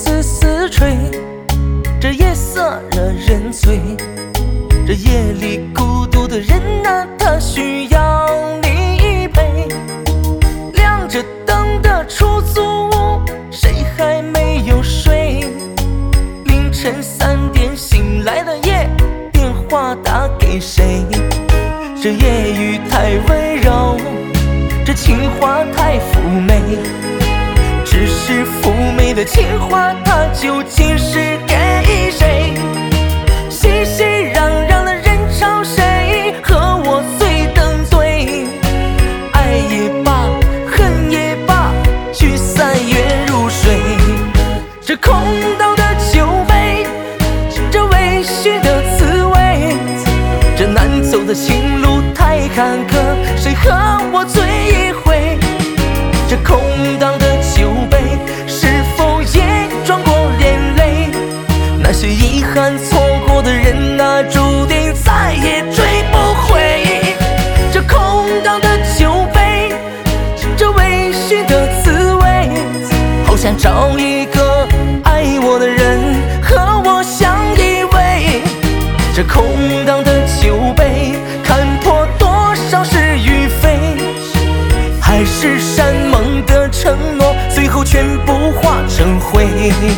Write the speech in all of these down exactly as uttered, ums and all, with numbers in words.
丝丝吹，这夜色惹人醉。这夜里孤独的人啊，他需要你陪。亮着灯的出租屋，谁还没有睡？凌晨三点醒来的夜，电话打给谁？这夜雨太温柔，这情话太妩媚。只是妩媚的情话，它究竟是给谁？熙熙攘攘的人潮，谁和我最登对？爱也罢，恨也罢，聚散愿入水。这空荡的酒杯，这微醺的滋味，这难走的情路太坎坷，谁和我醉一回？这空荡的酒杯，是否也装过眼泪？那些遗憾错过的人啊，注定再也追不回。这空荡的酒杯，这微醺的滋味，好想找一个爱我的人和我相依偎。这空荡的酒杯，看破多少是与非，海誓山盟的承诺，最后全部化成灰。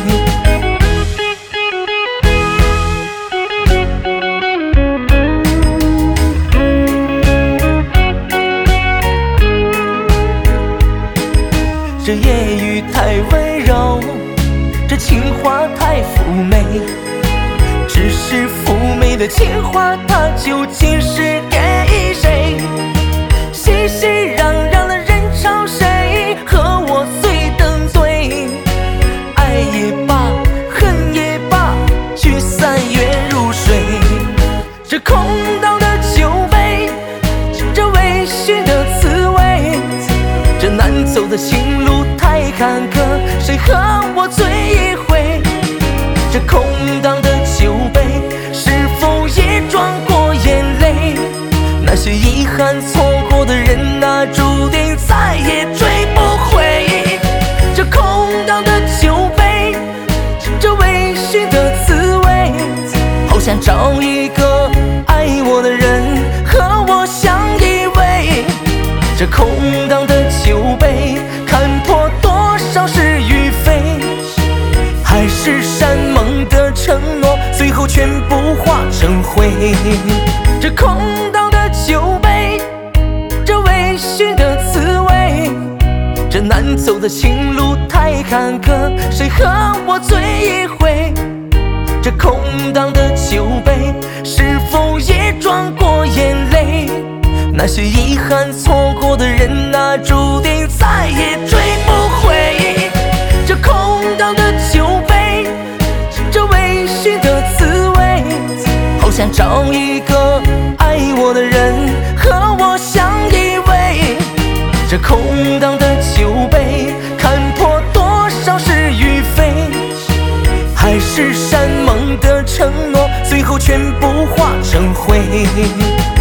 这夜雨太温柔，这情话太妩媚。只是妩媚的情话，它究竟是给谁？熙熙攘攘的人潮，谁和我最登对？爱也罢，恨也罢，聚散愿入水。这空荡的酒杯，这微醺的滋味，这难走的情路太坎坷，谁和我醉一回？这空荡的酒杯，是否也装过眼泪？那些遗憾错过的人啊，注定再也追不回。这空荡的酒杯，这微醺的滋味，好想找一个爱我的人和我相依偎。这空荡的酒杯，看破多少是与非，海誓山盟的承诺，最后全部化成灰。这空荡的酒杯，这微醺的滋味，这难走的情路太坎坷，谁和我醉一回？这空荡的酒杯，是否也装过眼泪？那些遗憾错过的人啊，注定再也追不回。这空荡的酒杯，这微醺的滋味，好想找一个爱我的人和我相依偎。这空荡的酒杯，看破多少是与非，海誓山盟的承诺，最后全部化成灰。